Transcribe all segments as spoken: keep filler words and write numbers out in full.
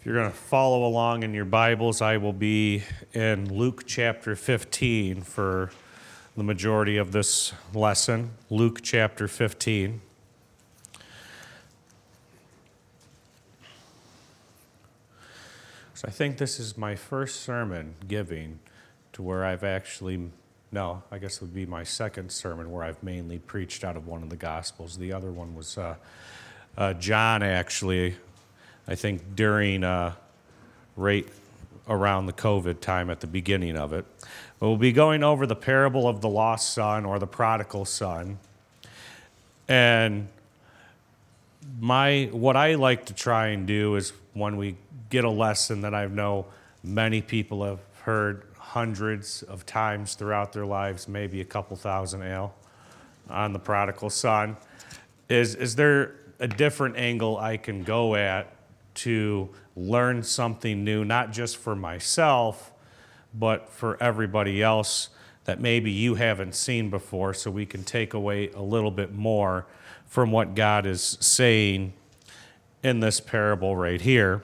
you're going to follow along in your Bibles, I will be in Luke chapter fifteen for the majority of this lesson. Luke chapter fifteen. So I think this is my first sermon giving to where I've actually, no, I guess it would be my second sermon where I've mainly preached out of one of the Gospels. The other one was uh, uh, John, actually, I think during, uh, right around the COVID time at the beginning of it. But we'll be going over the parable of the lost son or the prodigal son. And my what I like to try and do is when we get a lesson that I know many people have heard hundreds of times throughout their lives, maybe a couple thousand ale on the prodigal son, is, is there a different angle I can go at to learn something new, not just for myself, but for everybody else that maybe you haven't seen before, so we can take away a little bit more from what God is saying in this parable right here.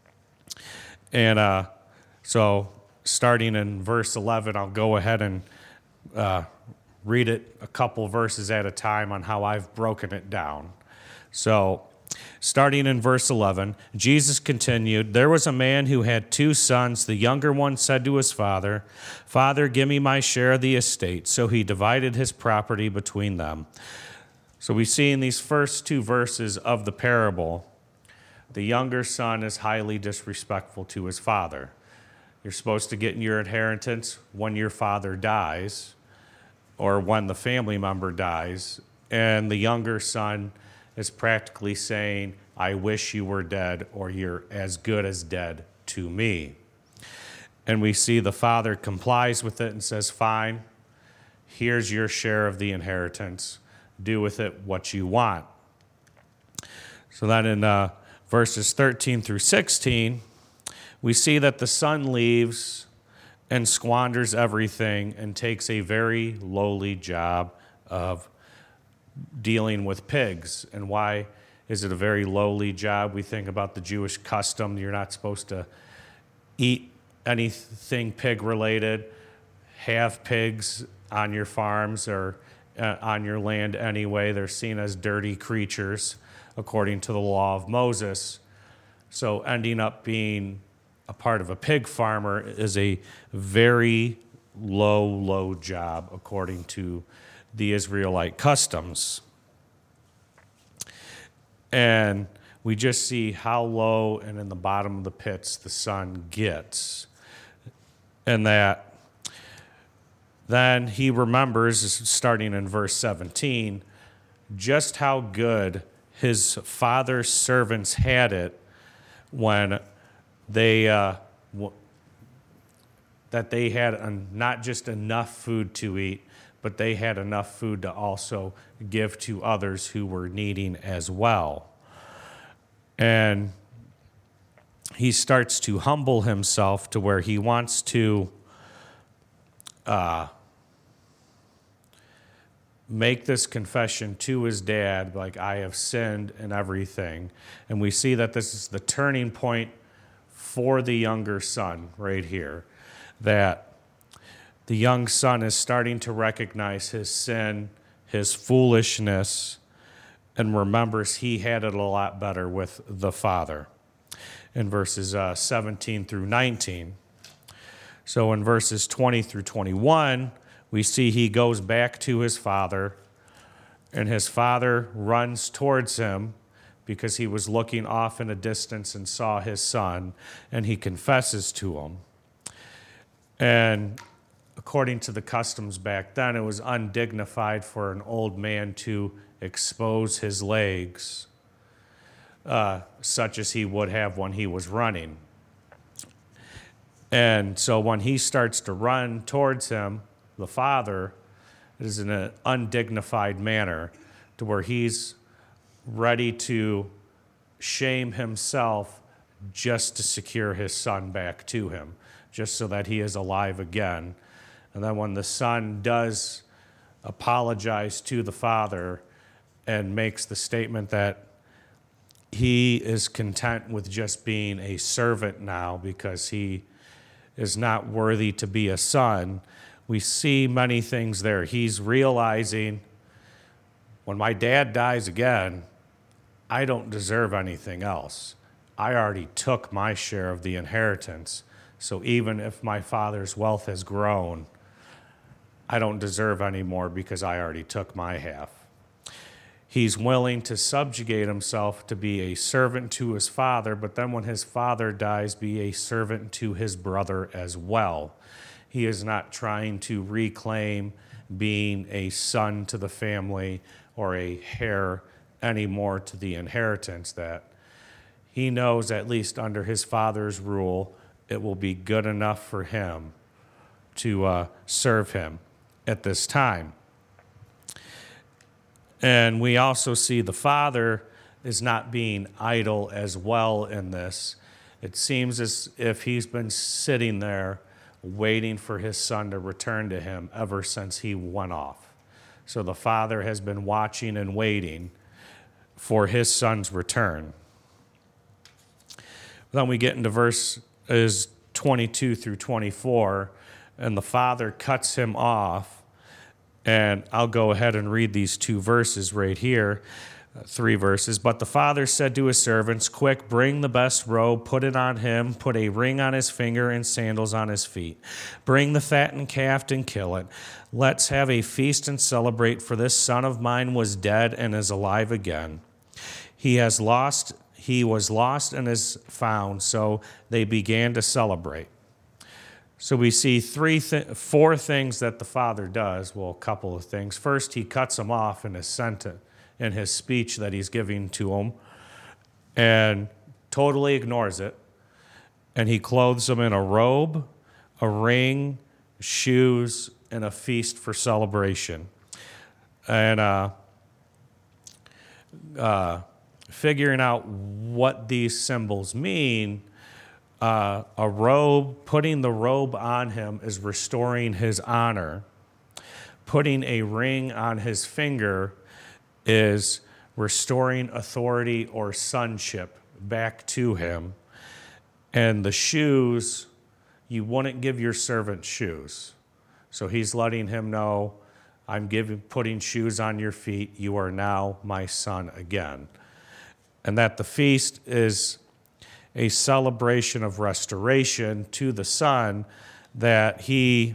And uh, so starting in verse eleven, I'll go ahead and uh, read it a couple verses at a time on how I've broken it down. So starting in verse eleven, Jesus continued, "There was a man who had two sons. The younger one said to his father, 'Father, give me my share of the estate.' So he divided his property between them." So we see in these first two verses of the parable, the younger son is highly disrespectful to his father. You're supposed to get your inheritance when your father dies or when the family member dies. And the younger son is practically saying, "I wish you were dead, or you're as good as dead to me." And we see the father complies with it and says, "Fine, here's your share of the inheritance. Do with it what you want." So then in uh, verses thirteen through sixteen, we see that the son leaves and squanders everything and takes a very lowly job of dealing with pigs. And why is it a very lowly job? We think about the Jewish custom. You're not supposed to eat anything pig-related, have pigs on your farms or uh, on your land anyway. They're seen as dirty creatures according to the law of Moses. So ending up being a part of a pig farmer is a very low, low job according to the Israelite customs. And we just see how low and in the bottom of the pits the son gets. And that then he remembers, starting in verse seventeen, just how good his father's servants had it when they uh, w- that they had an, not just enough food to eat, but they had enough food to also give to others who were needing as well. And he starts to humble himself to where he wants to uh, make this confession to his dad, like, "I have sinned and everything." And we see that this is the turning point for the younger son right here, that the young son is starting to recognize his sin, his foolishness, and remembers he had it a lot better with the father in verses uh, seventeen through nineteen. So in verses twenty through twenty-one, we see he goes back to his father, and his father runs towards him because he was looking off in a distance and saw his son, and he confesses to him. And according to the customs back then, it was undignified for an old man to expose his legs, uh, such as he would have when he was running. And so when he starts to run towards him, the father, it is in an undignified manner to where he's ready to shame himself just to secure his son back to him, just so that he is alive again. And then when the son does apologize to the father and makes the statement that he is content with just being a servant now because he is not worthy to be a son. We see many things there. He's realizing, when my dad dies again, I don't deserve anything else. I already took my share of the inheritance. So even if my father's wealth has grown, I don't deserve any more because I already took my half. He's willing to subjugate himself to be a servant to his father, but then when his father dies, be a servant to his brother as well. He is not trying to reclaim being a son to the family or a heir anymore to the inheritance, that he knows, at least under his father's rule, it will be good enough for him to uh, serve him at this time. And we also see the father is not being idle as well in this. It seems as if he's been sitting there waiting for his son to return to him ever since he went off. So the father has been watching and waiting for his son's return. Then we get into verses twenty-two through twenty-four, and the father cuts him off. And I'll go ahead and read these two verses right here, uh, three verses. But the father said to his servants, "Quick, bring the best robe, put it on him, put a ring on his finger and sandals on his feet. Bring the fattened calf and kill it. Let's have a feast and celebrate, for this son of mine was dead and is alive again. He has lost, he was lost and is found." So they began to celebrate. So we see three, th- four things that the father does. Well, a couple of things. First, he cuts him off in his sentence, in his speech that he's giving to him, and totally ignores it. And he clothes him in a robe, a ring, shoes, and a feast for celebration. And uh, uh, figuring out what these symbols mean. Uh, a robe, putting the robe on him is restoring his honor. Putting a ring on his finger is restoring authority or sonship back to him. And the shoes, you wouldn't give your servant shoes. So he's letting him know, I'm giving, putting shoes on your feet. You are now my son again. And that the feast is a celebration of restoration to the son, that he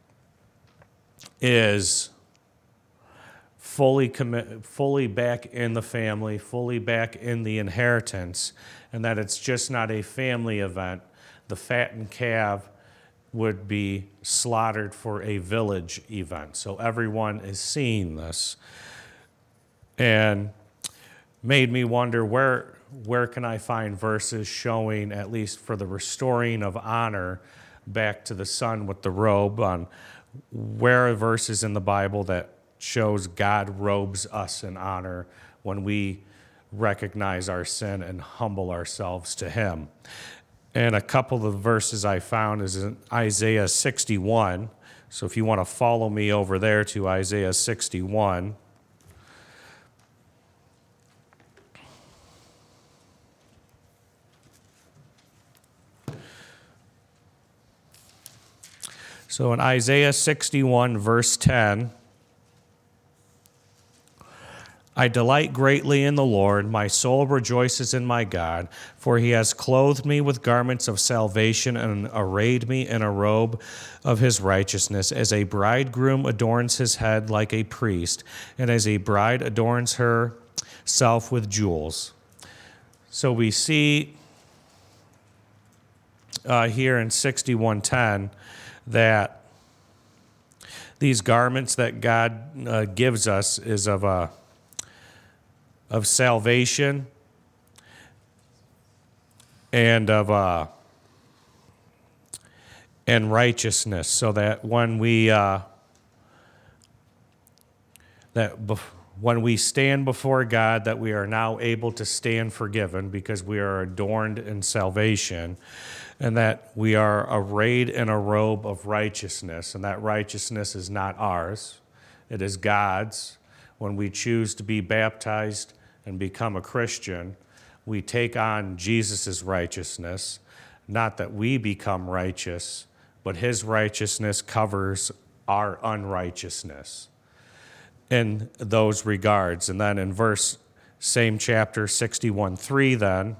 is fully commit, fully back in the family, fully back in the inheritance, and that it's just not a family event. The fattened calf would be slaughtered for a village event. So everyone is seeing this. And made me wonder, where where can I find verses showing, at least for the restoring of honor back to the son with the robe? On where are verses in the Bible that shows God robes us in honor when we recognize our sin and humble ourselves to him? And a couple of verses I found is in Isaiah sixty-one. So if you want to follow me over there to Isaiah sixty-one. So in Isaiah sixty-one, verse ten, I delight greatly in the Lord. My soul rejoices in my God, for he has clothed me with garments of salvation and arrayed me in a robe of his righteousness, as a bridegroom adorns his head like a priest, and as a bride adorns herself with jewels. So we see uh, here in sixty-one ten that these garments that God uh, gives us is of a of salvation and of uh, and righteousness, so that when we uh, that bef- when we stand before God, that we are now able to stand forgiven because we are adorned in salvation, and that we are arrayed in a robe of righteousness, and that righteousness is not ours, it is God's. When we choose to be baptized and become a Christian, we take on Jesus' righteousness, not that we become righteous, but his righteousness covers our unrighteousness in those regards. And then in verse, same chapter, sixty-one three then,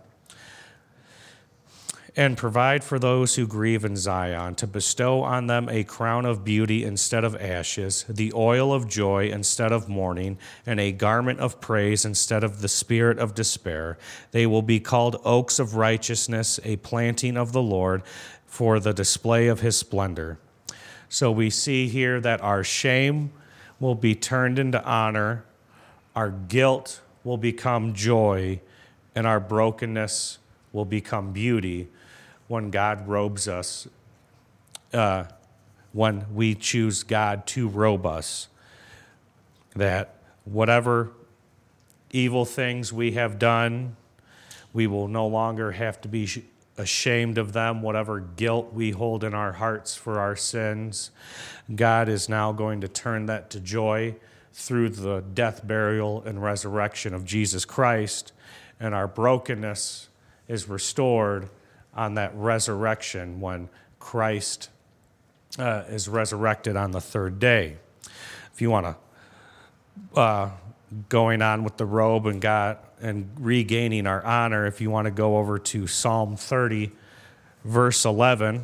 and provide for those who grieve in Zion, to bestow on them a crown of beauty instead of ashes, the oil of joy instead of mourning, and a garment of praise instead of the spirit of despair. They will be called oaks of righteousness, a planting of the Lord, for the display of his splendor. So we see here that our shame will be turned into honor, our guilt will become joy, and our brokenness will become beauty when God robes us, uh, when we choose God to robe us. That whatever evil things we have done, we will no longer have to be ashamed of them. Whatever guilt we hold in our hearts for our sins, God is now going to turn that to joy through the death, burial, and resurrection of Jesus Christ, and our brokenness is restored on that resurrection when Christ uh, is resurrected on the third day. If you want to, uh, going on with the robe and God and regaining our honor, if you want to go over to Psalm thirty, verse eleven,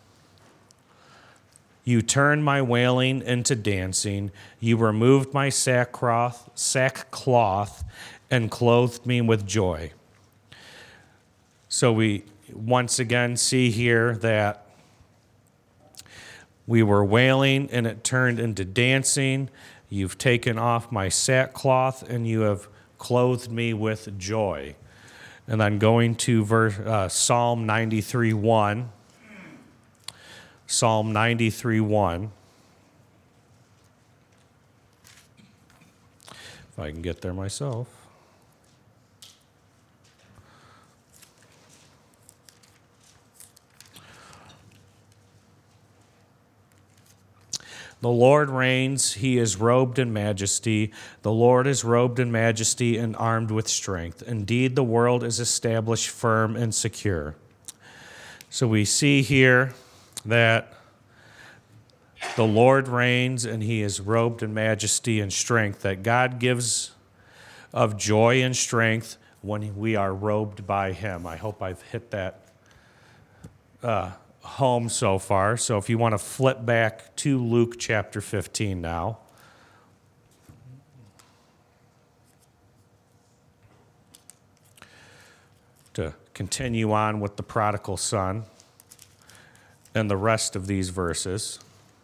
you turned my wailing into dancing. You removed my sackcloth, sackcloth and clothed me with joy. So we once again see here that we were wailing and it turned into dancing. You've taken off my sackcloth and you have clothed me with joy. And then going to verse, uh, Psalm ninety-three one. Psalm ninety-three one. If I can get there myself. The Lord reigns, he is robed in majesty. The Lord is robed in majesty and armed with strength. Indeed, the world is established firm and secure. So we see here that the Lord reigns and he is robed in majesty and strength, that God gives of joy and strength when we are robed by him. I hope I've hit that uh, home so far. So if you want to flip back to Luke chapter fifteen now. To continue on with the prodigal son and the rest of these verses.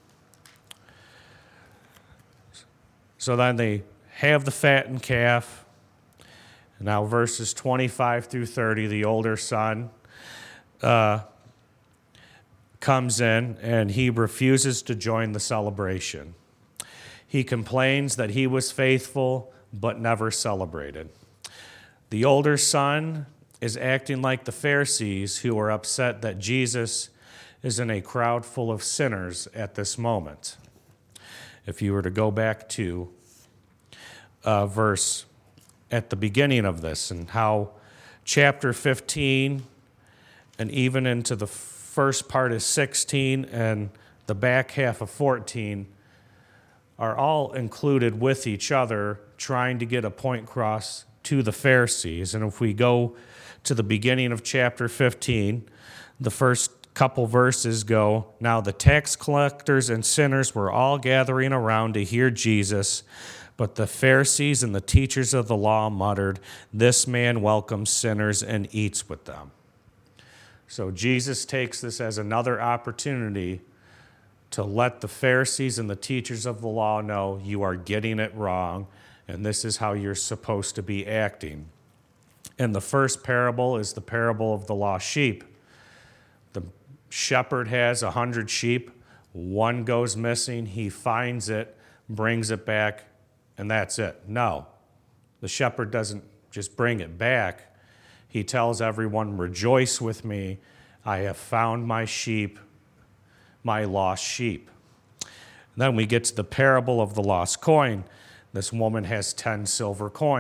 So then they have the fattened calf. Now verses twenty-five through thirty, the older son uh, comes in and he refuses to join the celebration. He complains that he was faithful but never celebrated. The older son is acting like the Pharisees, who are upset that Jesus is in a crowd full of sinners at this moment. If you were to go back to a verse at the beginning of this, and how chapter fifteen and even into the first part of sixteen and the back half of fourteen are all included with each other, trying to get a point across to the Pharisees. And if we go to the beginning of chapter fifteen, the first couple verses go, now the tax collectors and sinners were all gathering around to hear Jesus, but the Pharisees and the teachers of the law muttered, this man welcomes sinners and eats with them. So Jesus takes this as another opportunity to let the Pharisees and the teachers of the law know you are getting it wrong, and this is how you're supposed to be acting. And the first parable is the parable of the lost sheep. The shepherd has a hundred sheep. One goes missing. He finds it, brings it back, and that's it. No, the shepherd doesn't just bring it back. He tells everyone, rejoice with me. I have found my sheep, my lost sheep. And then we get to the parable of the lost coin. This woman has ten silver coins.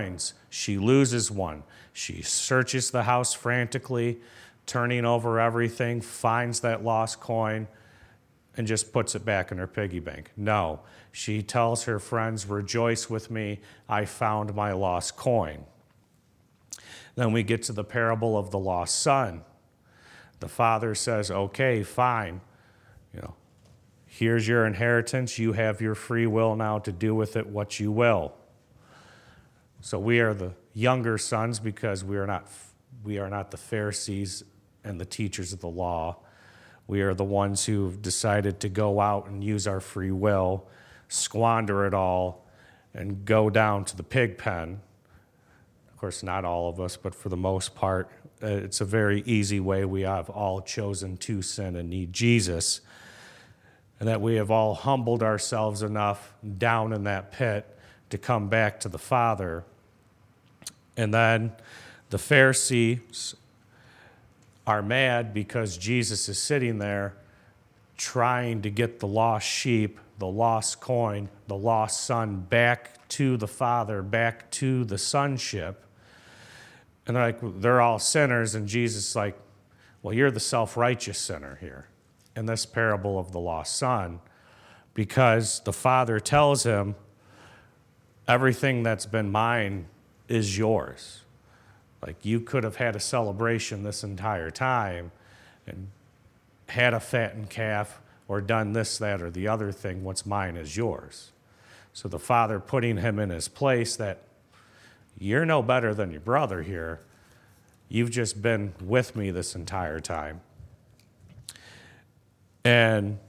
She loses one. She searches the house frantically, turning over everything, finds that lost coin, and just puts it back in her piggy bank. No, she tells her friends, rejoice with me, I found my lost coin. Then we get to the parable of the lost son. The father says, okay, fine, you know, here's your inheritance. You have your free will now to do with it what you will. So we are the younger sons because we are not we are not the Pharisees and the teachers of the law. We are the ones who've decided to go out and use our free will, squander it all, and go down to the pig pen. Of course, not all of us, but for the most part, it's a very easy way. We have all chosen to sin and need Jesus, and that we have all humbled ourselves enough down in that pit to come back to the Father. And then the Pharisees are mad because Jesus is sitting there trying to get the lost sheep, the lost coin, the lost son back to the Father, back to the sonship. And they're like, they're all sinners, and Jesus is like, well, you're the self-righteous sinner here in this parable of the lost son, because the Father tells him, everything that's been mine is yours. Like, you could have had a celebration this entire time and had a fattened calf or done this, that, or the other thing. What's mine is yours. So the Father putting him in his place, that you're no better than your brother here. You've just been with me this entire time. And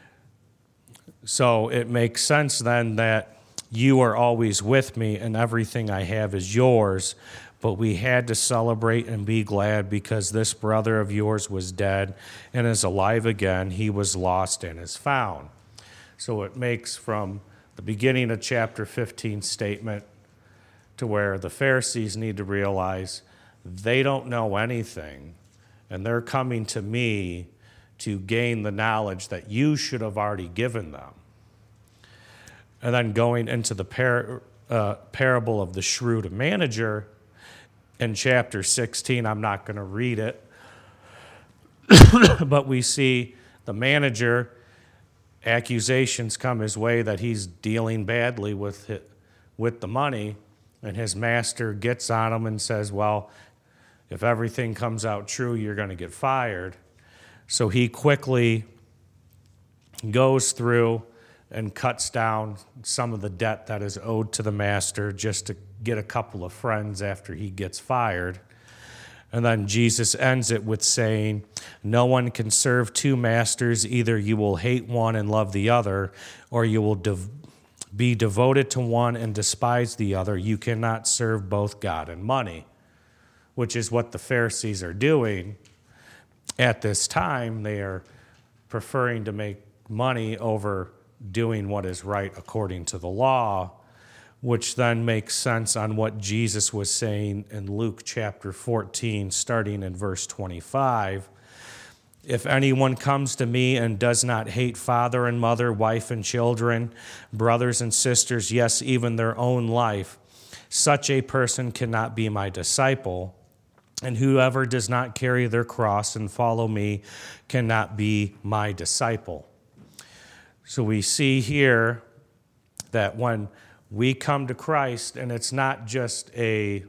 so it makes sense then that you are always with me and everything I have is yours. But we had to celebrate and be glad because this brother of yours was dead and is alive again. He was lost and is found. So it makes from the beginning of chapter fifteen statement to where the Pharisees need to realize they don't know anything, and they're coming to me to gain the knowledge that you should have already given them. And then going into the par- uh, parable of the shrewd manager in chapter sixteen, I'm not going to read it, but we see the manager, accusations come his way that he's dealing badly with it, with the money, and his master gets on him and says, well, if everything comes out true, you're going to get fired. So he quickly goes through and cuts down some of the debt that is owed to the master just to get a couple of friends after he gets fired. And then Jesus ends it with saying, no one can serve two masters. Either you will hate one and love the other, or you will dev- be devoted to one and despise the other. You cannot serve both God and money, which is what the Pharisees are doing at this time. They are preferring to make money over doing what is right according to the law, which then makes sense on what Jesus was saying in Luke chapter fourteen, starting in verse twenty-five. If anyone comes to me and does not hate father and mother, wife and children, brothers and sisters, yes, even their own life, such a person cannot be my disciple. And whoever does not carry their cross and follow me cannot be my disciple. So we see here that when we come to Christ, and it's not just a,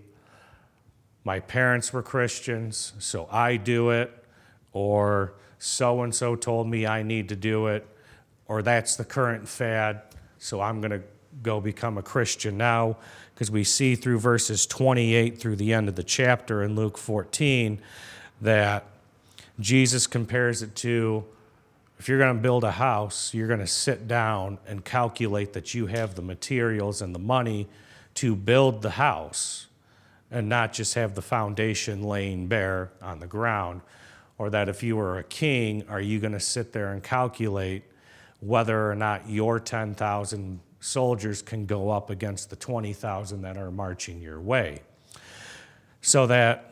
my parents were Christians, so I do it, or so-and-so told me I need to do it, or that's the current fad, so I'm going to go become a Christian now, because we see through verses twenty-eight through the end of the chapter in Luke fourteen that Jesus compares it to, if you're going to build a house, you're going to sit down and calculate that you have the materials and the money to build the house and not just have the foundation laying bare on the ground. Or that if you were a king, are you going to sit there and calculate whether or not your ten thousand soldiers can go up against the twenty thousand that are marching your way? So that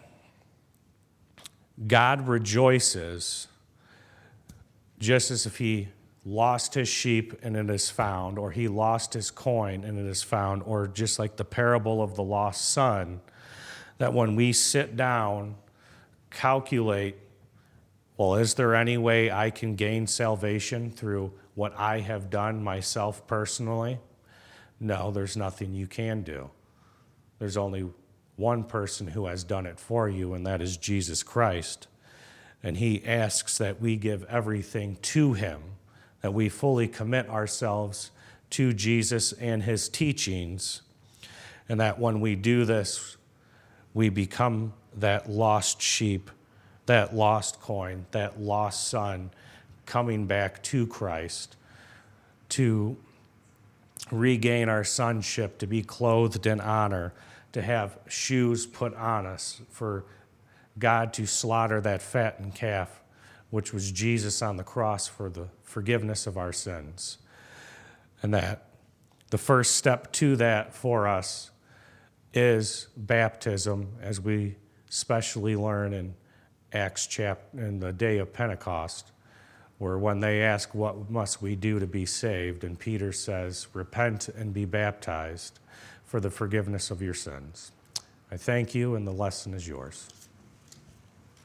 God rejoices just as if he lost his sheep and it is found, or he lost his coin and it is found, or just like the parable of the lost son, that when we sit down, calculate, well, is there any way I can gain salvation through what I have done myself personally? No, there's nothing you can do. There's only one person who has done it for you, and that is Jesus Christ. And he asks that we give everything to him, that we fully commit ourselves to Jesus and his teachings, and that when we do this, we become that lost sheep, that lost coin, that lost son coming back to Christ to regain our sonship, to be clothed in honor, to have shoes put on us, for God to slaughter that fattened calf, which was Jesus on the cross for the forgiveness of our sins. And that the first step to that for us is baptism, as we specially learn in Acts chapter, in the day of Pentecost, where when they ask, what must we do to be saved? And Peter says, repent and be baptized for the forgiveness of your sins. I thank you, and the lesson is yours.